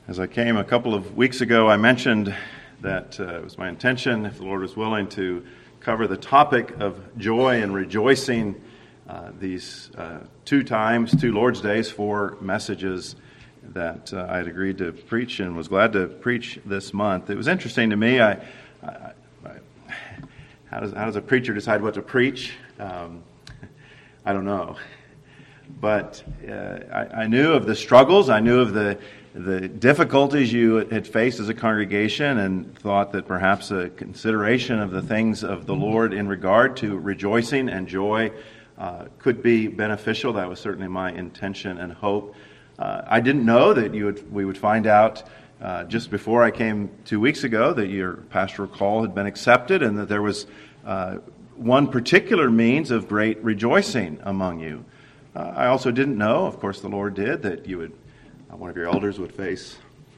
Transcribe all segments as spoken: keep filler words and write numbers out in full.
As I came a couple of weeks ago, I mentioned that uh, it was my intention, if the Lord was willing, to cover the topic of joy and rejoicing uh, these uh, two times, two Lord's Days, four messages that uh, I had agreed to preach and was glad to preach this month. It was interesting to me. I, I, I how does how does a preacher decide what to preach? Um, I don't know. But uh, I, I knew of the struggles. I knew of the the difficulties you had faced as a congregation, and thought that perhaps a consideration of the things of the Lord in regard to rejoicing and joy uh, could be beneficial. That was certainly my intention and hope. Uh, I didn't know that you would, we would find out uh, just before I came two weeks ago that your pastoral call had been accepted, and that there was uh, one particular means of great rejoicing among you. Uh, I also didn't know, of course the Lord did, that you would uh, one of your elders would face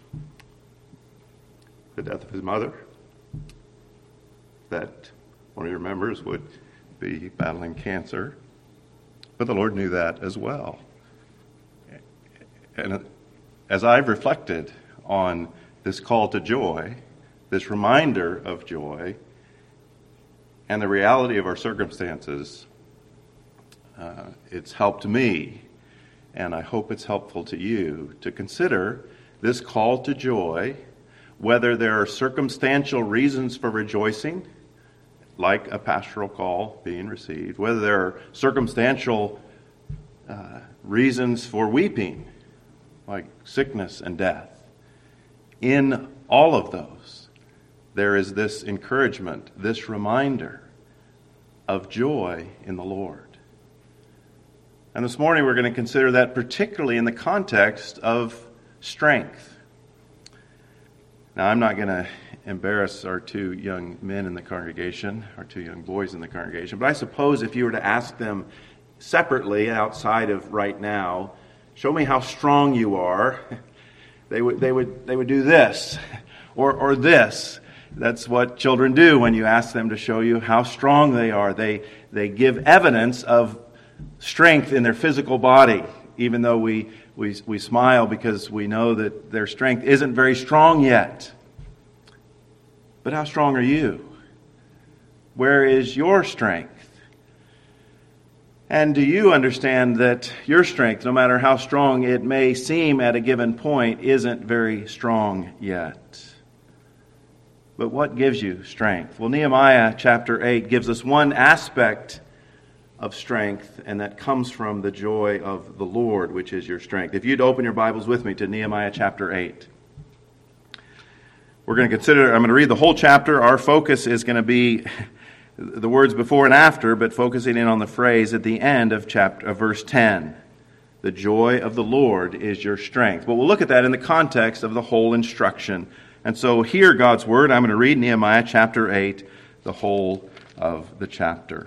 the death of his mother, that one of your members would be battling cancer, but the Lord knew that as well. And as I've reflected on this call to joy, this reminder of joy, and the reality of our circumstances, uh, it's helped me, and I hope it's helpful to you, to consider this call to joy, whether there are circumstantial reasons for rejoicing, like a pastoral call being received, whether there are circumstantial uh, reasons for weeping, like sickness and death. In all of those, there is this encouragement, this reminder of joy in the Lord. And this morning we're going to consider that particularly in the context of strength. Now, I'm not going to embarrass our two young men in the congregation, our two young boys in the congregation, but I suppose if you were to ask them separately outside of right now, show me how strong you are, they would they would they would do this or or this. That's what children do when you ask them to show you how strong they are. They they give evidence of strength in their physical body, even though we we we smile because we know that their strength isn't very strong yet. But how strong are you? Where is your strength? And do you understand that your strength, no matter how strong it may seem at a given point, isn't very strong yet? But what gives you strength? Well, Nehemiah chapter eight gives us one aspect of strength, and that comes from the joy of the Lord, which is your strength. If you'd open your Bibles with me to Nehemiah chapter eight. We're going to consider, I'm going to read the whole chapter. Our focus is going to be the words before and after, but focusing in on the phrase at the end of chapter of verse ten. The joy of the Lord is your strength. But we'll look at that in the context of the whole instruction. And so hear God's word. I'm going to read Nehemiah chapter eight, the whole of the chapter.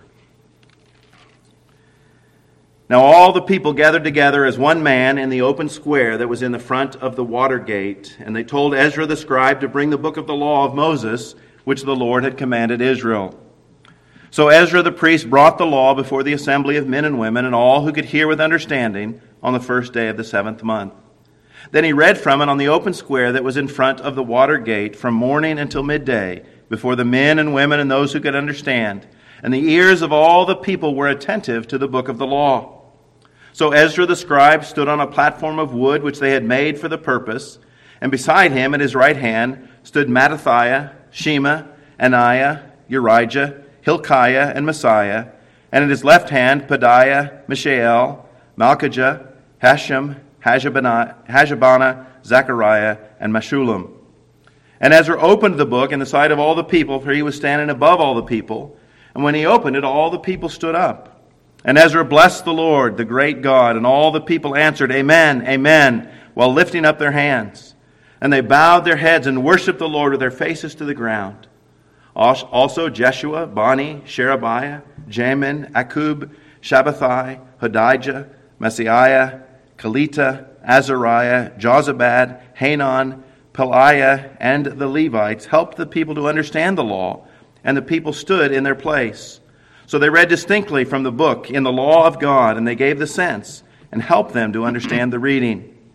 Now all the people gathered together as one man in the open square that was in the front of the water gate, and they told Ezra the scribe to bring the book of the law of Moses, which the Lord had commanded Israel. So Ezra the priest brought the law before the assembly of men and women and all who could hear with understanding on the first day of the seventh month. Then he read from it on the open square that was in front of the water gate from morning until midday, before the men and women and those who could understand. And the ears of all the people were attentive to the book of the law. So Ezra the scribe stood on a platform of wood which they had made for the purpose, and beside him at his right hand stood Mattithiah, Shema, Ananiah, Urijah, Hilkiah, and Messiah, and at his left hand Pedaiah, Mishael, Malchijah, Hashem, Hashabana, Zechariah, and Meshullam. And Ezra opened the book in the sight of all the people, for he was standing above all the people. And when he opened it, all the people stood up. And Ezra blessed the Lord, the great God, and all the people answered, Amen, Amen, while lifting up their hands. And they bowed their heads and worshipped the Lord with their faces to the ground. Also Jeshua, Bani, Sherebiah, Jamin, Akub, Shabbathai, Hodijah, Messiah, Kelita, Azariah, Jozabad, Hanan, Peliah, and the Levites helped the people to understand the law, and the people stood in their place. So they read distinctly from the book in the law of God, and they gave the sense and helped them to understand the reading.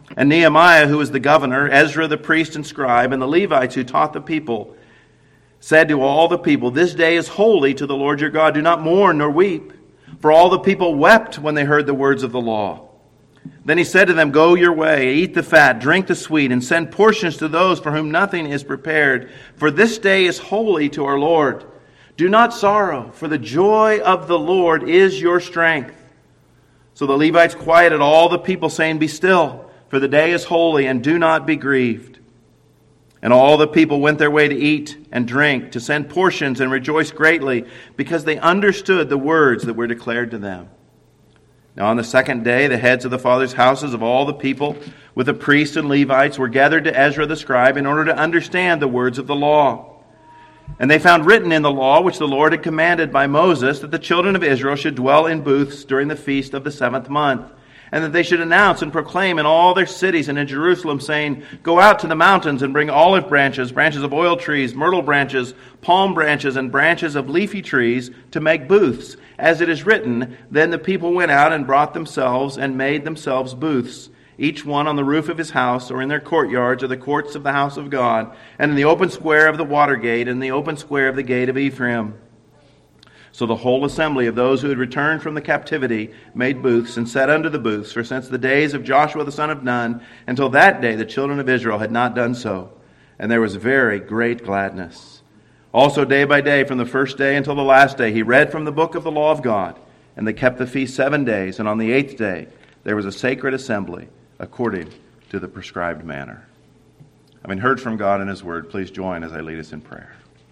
And Nehemiah, who was the governor, Ezra the priest and scribe, and the Levites who taught the people, said to all the people, "This day is holy to the Lord your God. Do not mourn nor weep." For all the people wept when they heard the words of the law. Then he said to them, "Go your way, eat the fat, drink the sweet, and send portions to those for whom nothing is prepared. For this day is holy to our Lord. Do not sorrow, for the joy of the Lord is your strength." So the Levites quieted all the people, saying, "Be still, for the day is holy, and do not be grieved." And all the people went their way to eat and drink, to send portions and rejoice greatly, because they understood the words that were declared to them. Now on the second day, the heads of the fathers' houses of all the people, with the priests and Levites, were gathered to Ezra the scribe in order to understand the words of the law. And they found written in the law, which the Lord had commanded by Moses, that the children of Israel should dwell in booths during the feast of the seventh month, and that they should announce and proclaim in all their cities and in Jerusalem, saying, "Go out to the mountains and bring olive branches, branches of oil trees, myrtle branches, palm branches, and branches of leafy trees to make booths. As it is written, then the people went out and brought themselves and made themselves booths, each one on the roof of his house, or in their courtyards, or the courts of the house of God, and in the open square of the water gate, and the open square of the gate of Ephraim." So the whole assembly of those who had returned from the captivity made booths and sat under the booths, for since the days of Joshua the son of Nun, until that day the children of Israel had not done so. And there was very great gladness. Also day by day, from the first day until the last day, he read from the book of the law of God. And they kept the feast seven days, and on the eighth day there was a sacred assembly, according to the prescribed manner. Having heard from God in his word, please join as I lead us in prayer.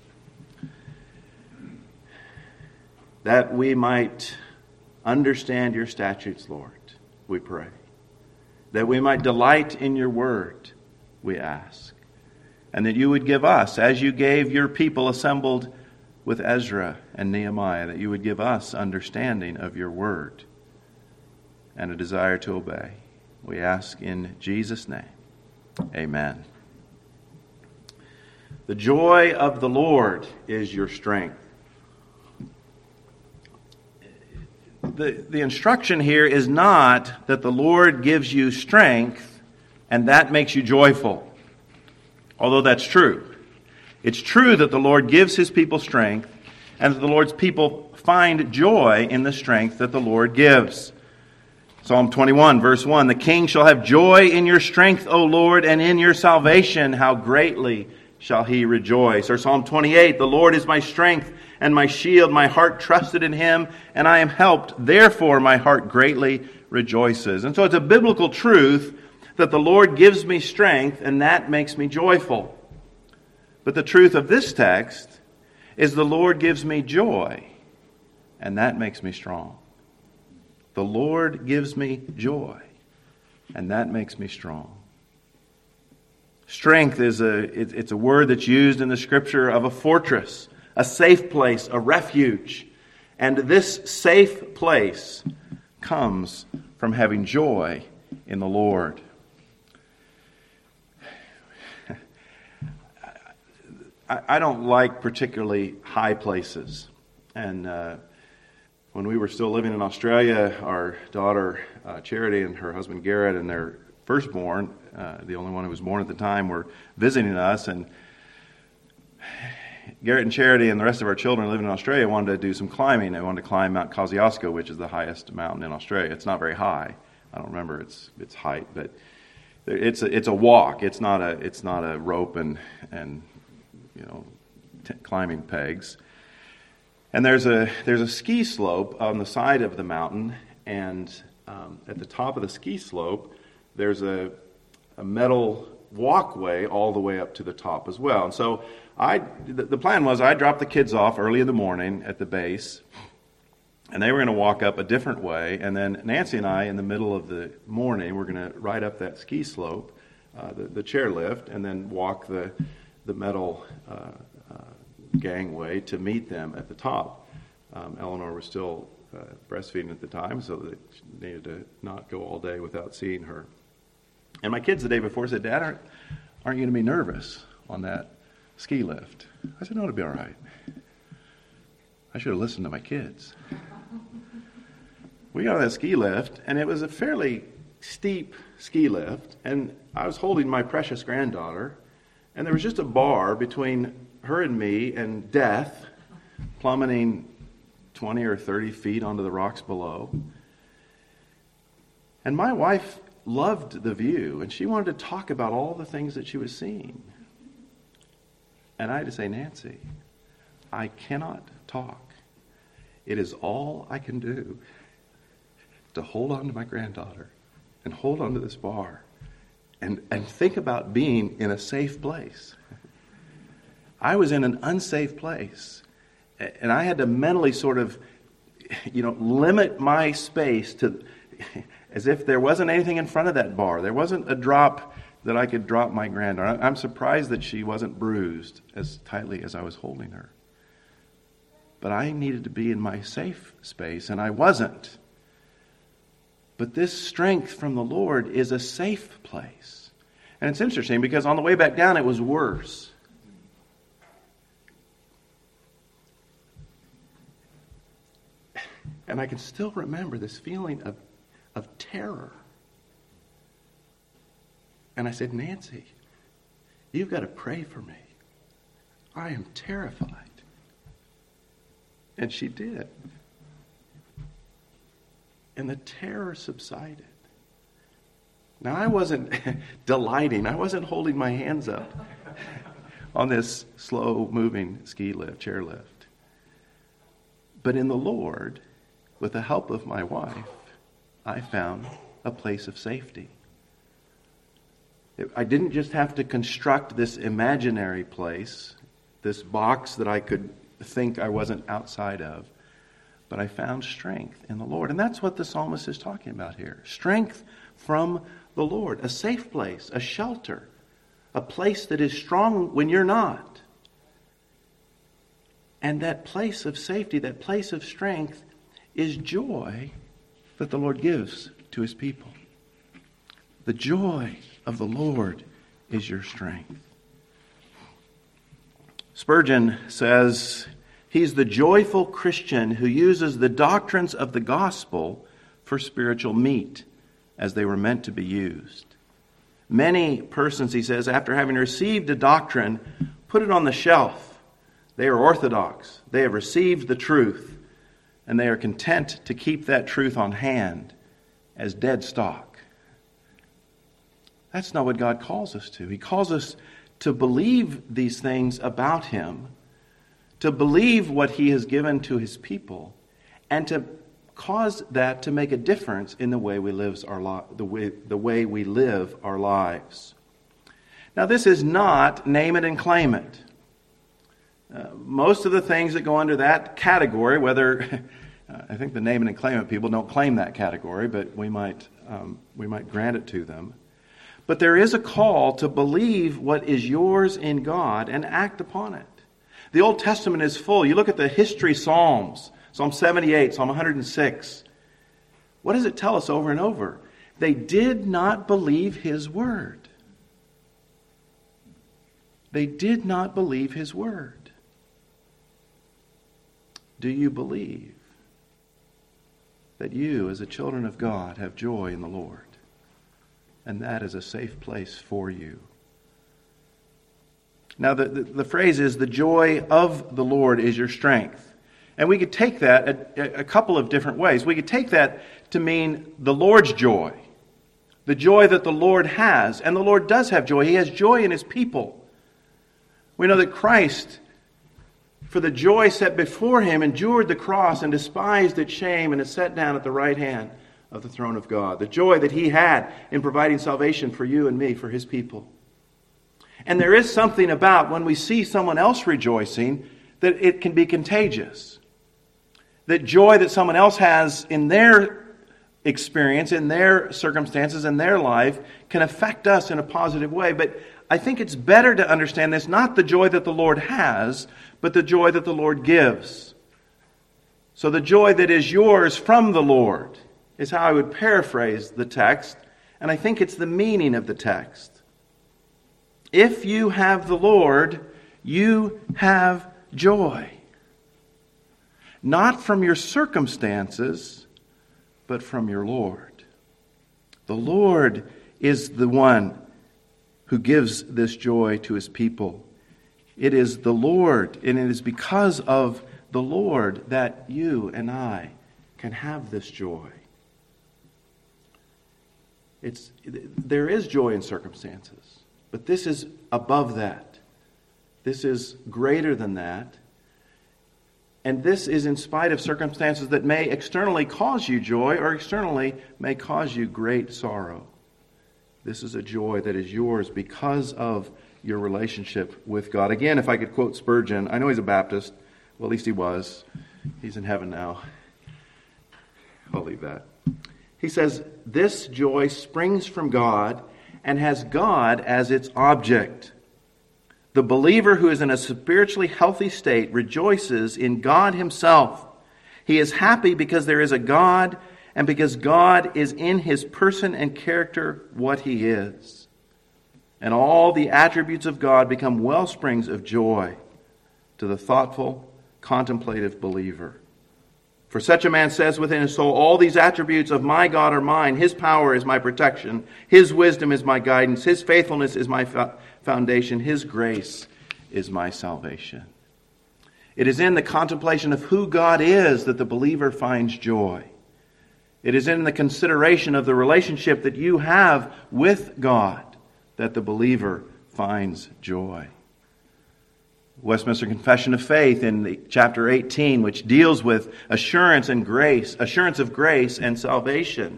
That we might understand your statutes, Lord, we pray. That we might delight in your word, we ask. And that you would give us, as you gave your people assembled with Ezra and Nehemiah, that you would give us understanding of your word and a desire to obey. We ask in Jesus' name. Amen. The joy of the Lord is your strength. The, the instruction here is not that the Lord gives you strength and that makes you joyful. Although that's true. It's true that the Lord gives his people strength and that the Lord's people find joy in the strength that the Lord gives. Psalm twenty-one, verse one, "The king shall have joy in your strength, O Lord, and in your salvation how greatly shall he rejoice." Or Psalm twenty-eight, "The Lord is my strength and my shield, my heart trusted in him, and I am helped. Therefore my heart greatly rejoices." And so it's a biblical truth that the Lord gives me strength, and that makes me joyful. But the truth of this text is the Lord gives me joy, and that makes me strong. The Lord gives me joy, and that makes me strong. Strength is a it's a word that's used in the Scripture of a fortress, a safe place, a refuge. And this safe place comes from having joy in the Lord. I don't like particularly high places. And uh, when we were still living in Australia, our daughter uh, Charity and her husband Garrett and their firstborn, uh, the only one who was born at the time, were visiting us. And Garrett and Charity and the rest of our children living in Australia wanted to do some climbing. They wanted to climb Mount Kosciuszko, which is the highest mountain in Australia. It's not very high. I don't remember its its height, but it's a, it's a walk. It's not a it's not a rope and and you know t- climbing pegs. And there's a there's a ski slope on the side of the mountain, and um, at the top of the ski slope, there's a a metal walkway all the way up to the top as well. And so I, the plan was I'd drop the kids off early in the morning at the base, and they were going to walk up a different way, and then Nancy and I, in the middle of the morning, we're going to ride up that ski slope, uh, the, the chairlift, and then walk the the metal uh, uh, gangway to meet them at the top. Um, Eleanor was still uh, breastfeeding at the time, so they needed to not go all day without seeing her. And my kids the day before said, "Dad, aren't, aren't you going to be nervous on that ski lift?" I said, "No, it'll be all right." I should have listened to my kids. We got on that ski lift, and it was a fairly steep ski lift, and I was holding my precious granddaughter, and there was just a bar between her and me and death, plummeting twenty or thirty feet onto the rocks below. And my wife loved the view, and she wanted to talk about all the things that she was seeing. And I had to say, Nancy, I cannot talk. It is all I can do to hold on to my granddaughter and hold on to this bar and, and think about being in a safe place. I was in an unsafe place, and I had to mentally sort of, you know, limit my space to as if there wasn't anything in front of that bar. There wasn't a drop that I could drop my granddaughter. I'm surprised that she wasn't bruised as tightly as I was holding her. But I needed to be in my safe space, and I wasn't. But this strength from the Lord is a safe place. And it's interesting because on the way back down, it was worse. And I can still remember this feeling of, of terror. And I said, Nancy, you've got to pray for me. I am terrified. And she did. And the terror subsided. Now, I wasn't delighting. I wasn't holding my hands up on this slow-moving ski lift, chair lift. But in the Lord, with the help of my wife, I found a place of safety. I didn't just have to construct this imaginary place, this box that I could think I wasn't outside of, but I found strength in the Lord. And that's what the psalmist is talking about here. Strength from the Lord. A safe place, a shelter, a place that is strong when you're not. And that place of safety, that place of strength, is joy that the Lord gives to His people. The joy of the Lord is your strength. Spurgeon says, he's the joyful Christian who uses the doctrines of the gospel for spiritual meat, as they were meant to be used. Many persons, he says, after having received a doctrine, put it on the shelf. They are orthodox. They have received the truth, and they are content to keep that truth on hand as dead stock. That's not what God calls us to. He calls us to believe these things about Him, to believe what He has given to His people, and to cause that to make a difference in the way we live our li- the way the way we live our lives. Now, this is not name it and claim it. Uh, most of the things that go under that category, whether uh, I think the name it and claim it people don't claim that category, but we might um, we might grant it to them. But there is a call to believe what is yours in God and act upon it. The Old Testament is full. You look at the history Psalms, Psalm seventy-eight, Psalm one hundred six. What does it tell us over and over? They did not believe His word. They did not believe His word. Do you believe that you, as a children of God, have joy in the Lord? And that is a safe place for you. Now, the, the, the phrase is, the joy of the Lord is your strength. And we could take that a, a couple of different ways. We could take that to mean the Lord's joy. The joy that the Lord has. And the Lord does have joy. He has joy in His people. We know that Christ, for the joy set before Him, endured the cross and despised its shame and is set down at the right hand of the throne of God. The joy that He had in providing salvation for you and me, for His people. And there is something about when we see someone else rejoicing that it can be contagious. That joy that someone else has in their experience, in their circumstances, in their life, can affect us in a positive way. But I think it's better to understand this, not the joy that the Lord has, but the joy that the Lord gives. So the joy that is yours from the Lord is how I would paraphrase the text, and I think it's the meaning of the text. If you have the Lord, you have joy. Not from your circumstances, but from your Lord. The Lord is the one who gives this joy to his people. It is the Lord, and it is because of the Lord that you and I can have this joy. It's, there is joy in circumstances, but this is above that. This is greater than that. And this is in spite of circumstances that may externally cause you joy or externally may cause you great sorrow. This is a joy that is yours because of your relationship with God. Again, if I could quote Spurgeon, I know he's a Baptist. Well, at least he was. He's in heaven now. I'll leave that. He says, this joy springs from God and has God as its object. The believer who is in a spiritually healthy state rejoices in God himself. He is happy because there is a God and because God is in his person and character what he is. And all the attributes of God become well springs of joy to the thoughtful, contemplative believer. For such a man says within his soul, all these attributes of my God are mine. His power is my protection. His wisdom is my guidance. His faithfulness is my foundation. His grace is my salvation. It is in the contemplation of who God is that the believer finds joy. It is in the consideration of the relationship that you have with God that the believer finds joy. Westminster Confession of Faith in the chapter eighteen, which deals with assurance and grace, assurance of grace and salvation,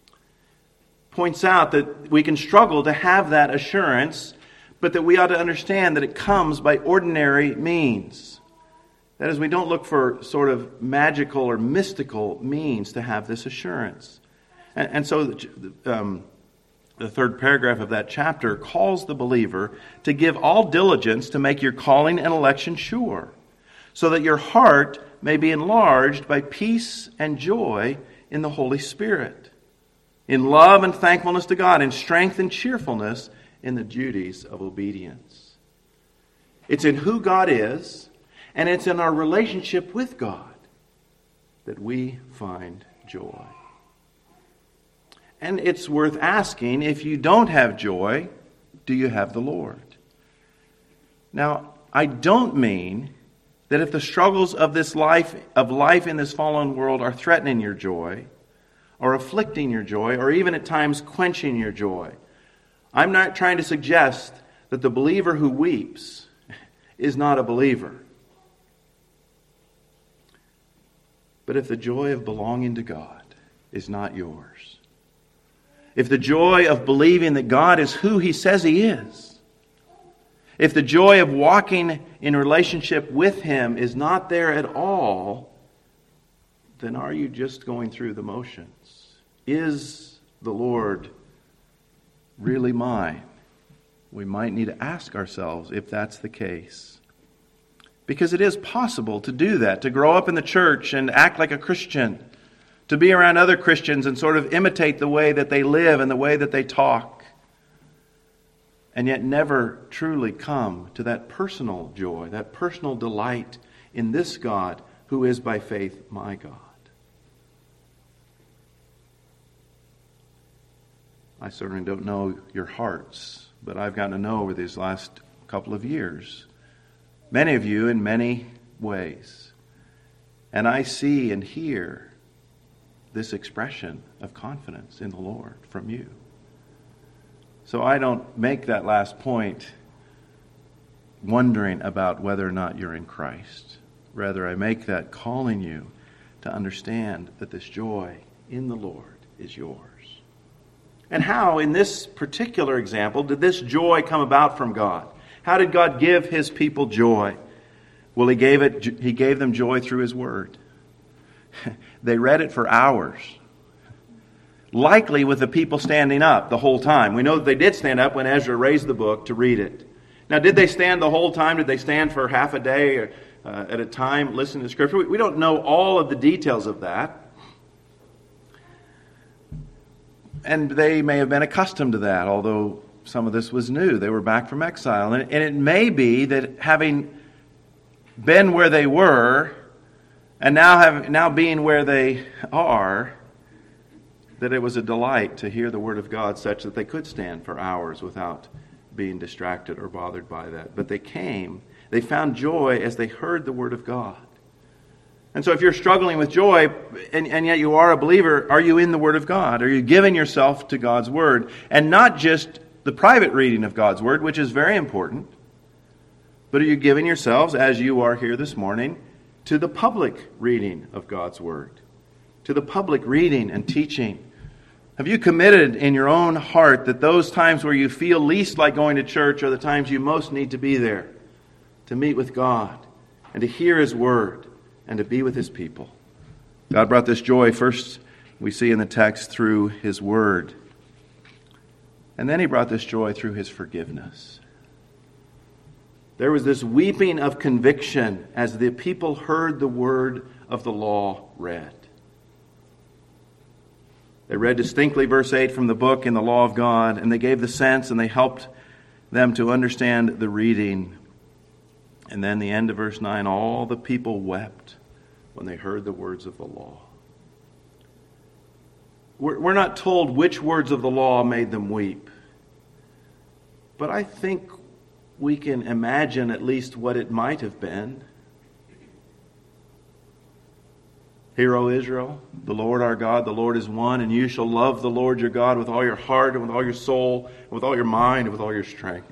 points out that we can struggle to have that assurance, but that we ought to understand that it comes by ordinary means. That is, we don't look for sort of magical or mystical means to have this assurance. And, and so um, the third paragraph of that chapter calls the believer to give all diligence to make your calling and election sure, so that your heart may be enlarged by peace and joy in the Holy Spirit, in love and thankfulness to God, in strength and cheerfulness in the duties of obedience. It's in who God is, and it's in our relationship with God that we find joy. And it's worth asking, if you don't have joy, do you have the Lord? Now, I don't mean that if the struggles of this life, of life in this fallen world are threatening your joy, or afflicting your joy, or even at times quenching your joy. I'm not trying to suggest that the believer who weeps is not a believer. But if the joy of belonging to God is not yours, if the joy of believing that God is who He says He is, if the joy of walking in relationship with Him is not there at all, then are you just going through the motions? Is the Lord really mine? We might need to ask ourselves if that's the case. Because it is possible to do that, to grow up in the church and act like a Christian, to be around other Christians and sort of imitate the way that they live and the way that they talk, and yet never truly come to that personal joy, that personal delight in this God who is by faith my God. I certainly don't know your hearts, but I've gotten to know over these last couple of years many of you in many ways. And I see and hear this expression of confidence in the Lord from you. So I don't make that last point wondering about whether or not you're in Christ. Rather, I make that calling you to understand that this joy in the Lord is yours. And how, in this particular example, did this joy come about from God? How did God give His people joy? Well, He gave it. He gave them joy through His Word. They read it for hours, likely with the people standing up the whole time. We know that they did stand up when Ezra raised the book to read it. Now, did they stand the whole time? Did they stand for half a day or, uh, at a time listening to Scripture? We, we don't know all of the details of that. And they may have been accustomed to that, although some of this was new. They were back from exile. And, and it may be that having been where they were, and now have, now being where they are, that it was a delight to hear the Word of God such that they could stand for hours without being distracted or bothered by that. But they came, they found joy as they heard the Word of God. And so if you're struggling with joy, and, and yet you are a believer, are you in the Word of God? Are you giving yourself to God's Word? And not just the private reading of God's Word, which is very important, but are you giving yourselves, as you are here this morning, to the public reading of God's Word? To the public reading and teaching? Have you committed in your own heart that those times where you feel least like going to church are the times you most need to be there, to meet with God and to hear His Word and to be with His people? God brought this joy, first we see in the text, through His Word. And then He brought this joy through His forgiveness. There was this weeping of conviction as the people heard the word of the law read. They read distinctly verse eight from the book in the law of God, and they gave the sense and they helped them to understand the reading. And then the end of verse nine, all the people wept when they heard the words of the law. We're not told which words of the law made them weep, but I think we can imagine at least what it might have been. Hear, O Israel, the Lord our God, the Lord is one, and you shall love the Lord your God with all your heart and with all your soul and with all your mind and with all your strength.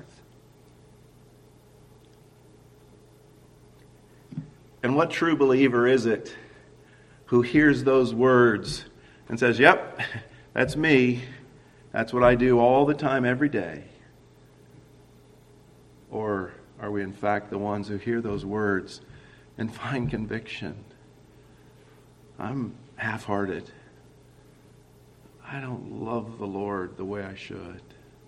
And what true believer is it who hears those words and says, yep, that's me. That's what I do all the time, every day? Or are we in fact the ones who hear those words and find conviction? I'm half-hearted. I don't love the Lord the way I should.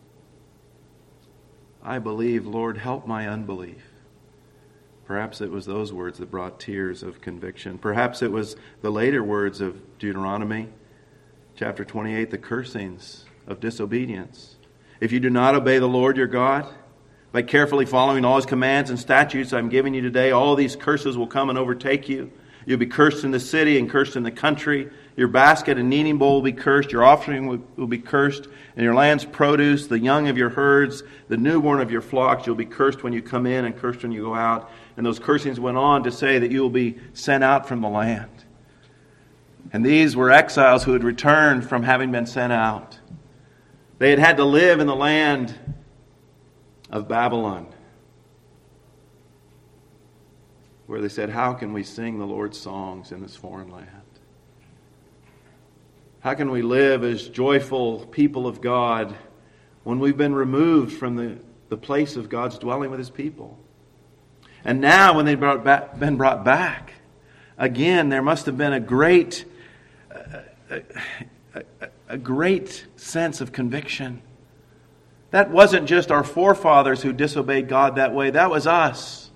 I believe, Lord, help my unbelief. Perhaps it was those words that brought tears of conviction. Perhaps it was the later words of Deuteronomy, chapter twenty-eight, the cursings of disobedience. If you do not obey the Lord your God, by carefully following all His commands and statutes I'm giving you today, all these curses will come and overtake you. You'll be cursed in the city and cursed in the country. Your basket and kneading bowl will be cursed. Your offspring will, will be cursed. And your land's produce, the young of your herds, the newborn of your flocks, you'll be cursed when you come in and cursed when you go out. And those cursings went on to say that you will be sent out from the land. And these were exiles who had returned from having been sent out. They had had to live in the land of Babylon, where they said, how can we sing the Lord's songs in this foreign land? How can we live as joyful people of God when we've been removed from the, the place of God's dwelling with His people? And now when they've brought back, been brought back, again, there must have been a great, a, a, a great sense of conviction. That wasn't just our forefathers who disobeyed God that way. That was us.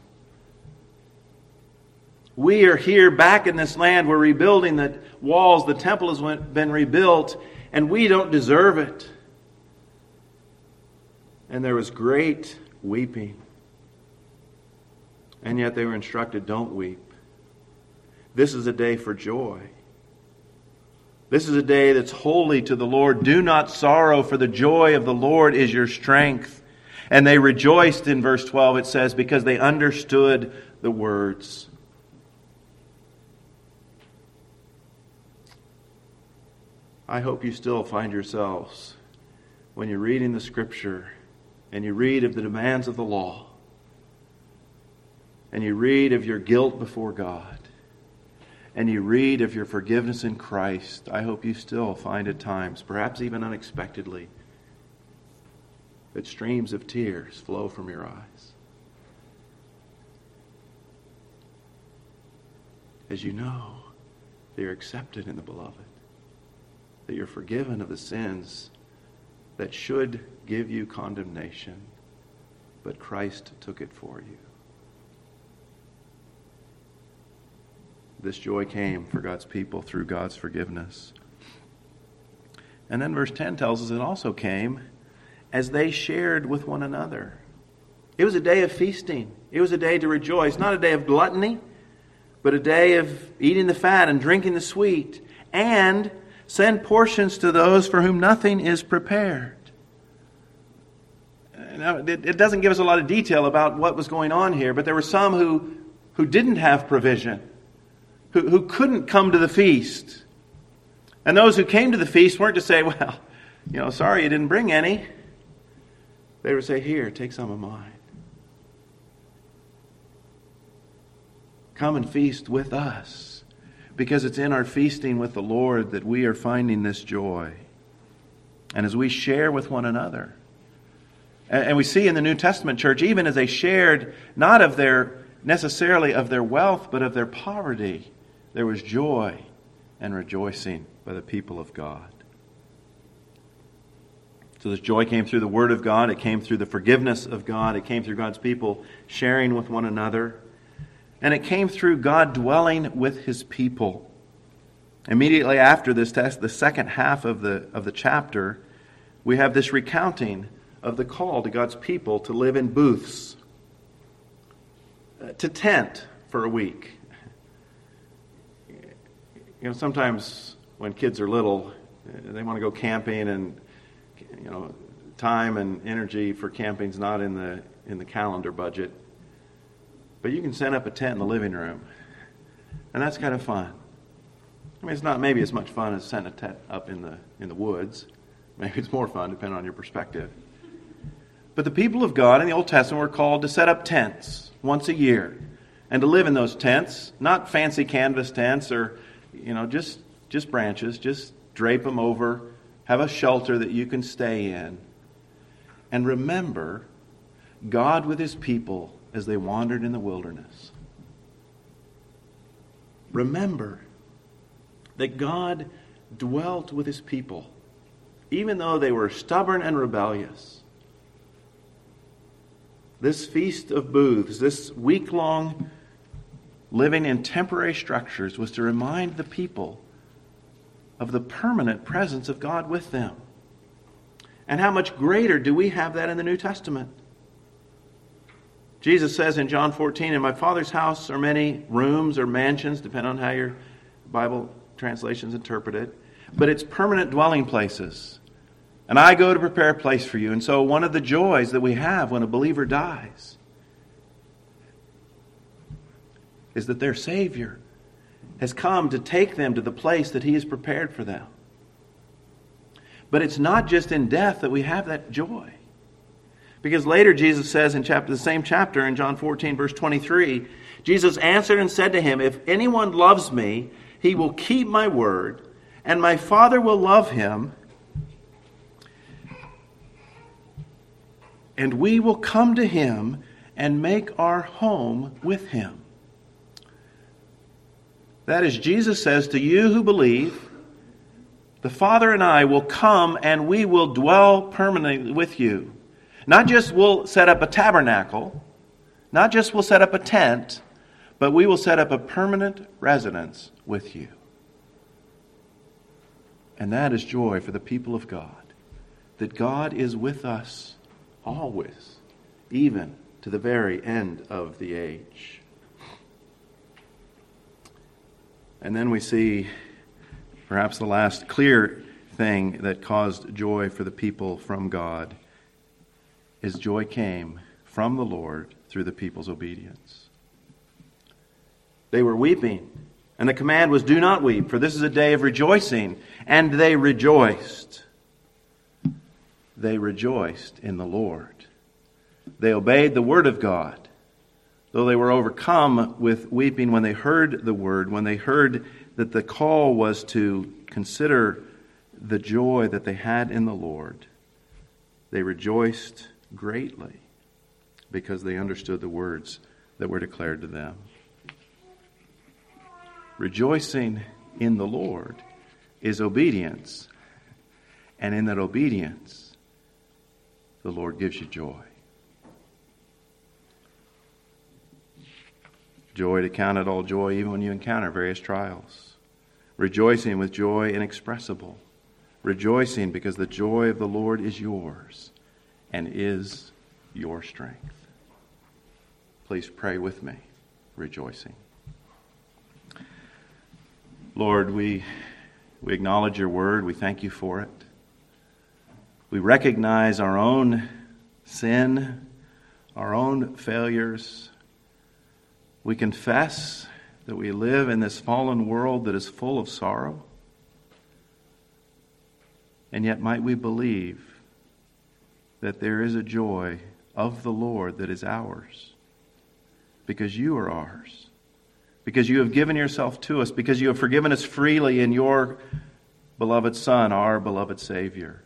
We are here back in this land. We're rebuilding the walls. The temple has been rebuilt, and we don't deserve it. And there was great weeping. And yet they were instructed, don't weep. This is a day for joy. This is a day that's holy to the Lord. Do not sorrow, for the joy of the Lord is your strength. And they rejoiced, in verse twelve it says, because they understood the words. I hope you still find yourselves, when you're reading the Scripture and you read of the demands of the law and you read of your guilt before God and you read of your forgiveness in Christ, I hope you still find at times, perhaps even unexpectedly, that streams of tears flow from your eyes. As you know that you're accepted in the Beloved, that you're forgiven of the sins that should give you condemnation, but Christ took it for you. This joy came for God's people through God's forgiveness. And then verse ten tells us it also came as they shared with one another. It was a day of feasting. It was a day to rejoice. Not a day of gluttony, but a day of eating the fat and drinking the sweet. And Send portions to those for whom nothing is prepared. Now, it doesn't give us a lot of detail about what was going on here, but there were some who, who didn't have provision, who, who couldn't come to the feast. And those who came to the feast weren't to say, well, you know, sorry you didn't bring any. They would say, here, take some of mine. Come and feast with us, because it's in our feasting with the Lord that we are finding this joy. And as we share with one another, and we see in the New Testament church, even as they shared not of their necessarily of their wealth, but of their poverty, there was joy and rejoicing by the people of God. So this joy came through the Word of God. It came through the forgiveness of God. It came through God's people sharing with one another. And it came through God dwelling with His people. Immediately after this text, the second half of the, of the chapter, we have this recounting of the call to God's people to live in booths, to tent for a week. You know, sometimes when kids are little, they want to go camping, and you know, time and energy for camping is not in the in the calendar budget. But you can set up a tent in the living room, and that's kind of fun. I mean, it's not maybe as much fun as setting a tent up in the in the woods. Maybe it's more fun, depending on your perspective. But the people of God in the Old Testament were called to set up tents once a year, and to live in those tents, not fancy canvas tents or, you know, just just branches, just drape them over, have a shelter that you can stay in, and remember God with His people as they wandered in the wilderness. Remember that God dwelt with His people, even though they were stubborn and rebellious. This feast of booths, this week-long living in temporary structures, was to remind the people of the permanent presence of God with them. And how much greater do we have that in the New Testament? Jesus says in John fourteen, in my Father's house are many rooms or mansions, depending on how your Bible translations interpret it, but it's permanent dwelling places. And I go to prepare a place for you. And so one of the joys that we have when a believer dies is that their Savior has come to take them to the place that He has prepared for them. But it's not just in death that we have that joy. Because later Jesus says in chapter the same chapter, in John fourteen, verse twenty-three, Jesus answered and said to him, if anyone loves me, he will keep my word, and my Father will love him, and we will come to him and make our home with him. That is, Jesus says to you who believe, the Father and I will come and we will dwell permanently with you. Not just we'll set up a tabernacle, not just we'll set up a tent, but we will set up a permanent residence with you. And that is joy for the people of God, that God is with us always, even to the very end of the age. And then we see perhaps the last clear thing that caused joy for the people from God is joy came from the Lord through the people's obedience. They were weeping, and the command was, do not weep, for this is a day of rejoicing. And they rejoiced. They rejoiced in the Lord. They obeyed the word of God, though they were overcome with weeping when they heard the word, when they heard that the call was to consider the joy that they had in the Lord. They rejoiced greatly because they understood the words that were declared to them. Rejoicing in the Lord is obedience, and in that obedience, the Lord gives you joy. Joy to count it all joy even when you encounter various trials. Rejoicing with joy inexpressible. Rejoicing because the joy of the Lord is yours and is your strength. Please pray with me, rejoicing. Lord, we We acknowledge your word. We thank you for it. We recognize our own sin, our own failures. We confess that we live in this fallen world that is full of sorrow. And yet might we believe that there is a joy of the Lord that is ours, because you are ours, because you have given yourself to us, because you have forgiven us freely in your beloved Son, our beloved Savior.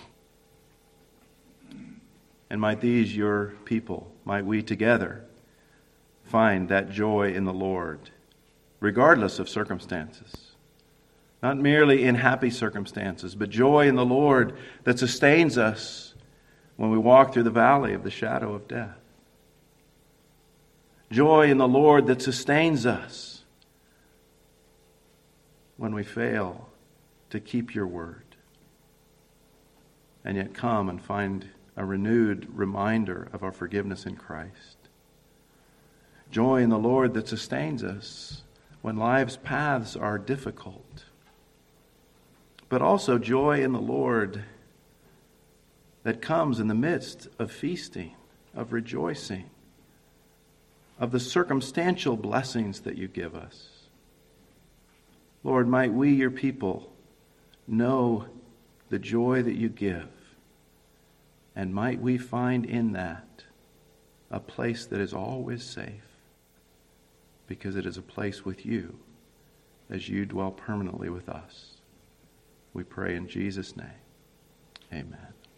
And might these, your people, might we together find that joy in the Lord, regardless of circumstances. Not merely in happy circumstances, but joy in the Lord that sustains us when we walk through the valley of the shadow of death. Joy in the Lord that sustains us when we fail to keep your word, and yet come and find a renewed reminder of our forgiveness in Christ. Joy in the Lord that sustains us when life's paths are difficult, but also joy in the Lord that comes in the midst of feasting, of rejoicing, of the circumstantial blessings that you give us. Lord, might we, your people, know the joy that you give, and might we find in that a place that is always safe, because it is a place with you as you dwell permanently with us. We pray in Jesus' name. Amen.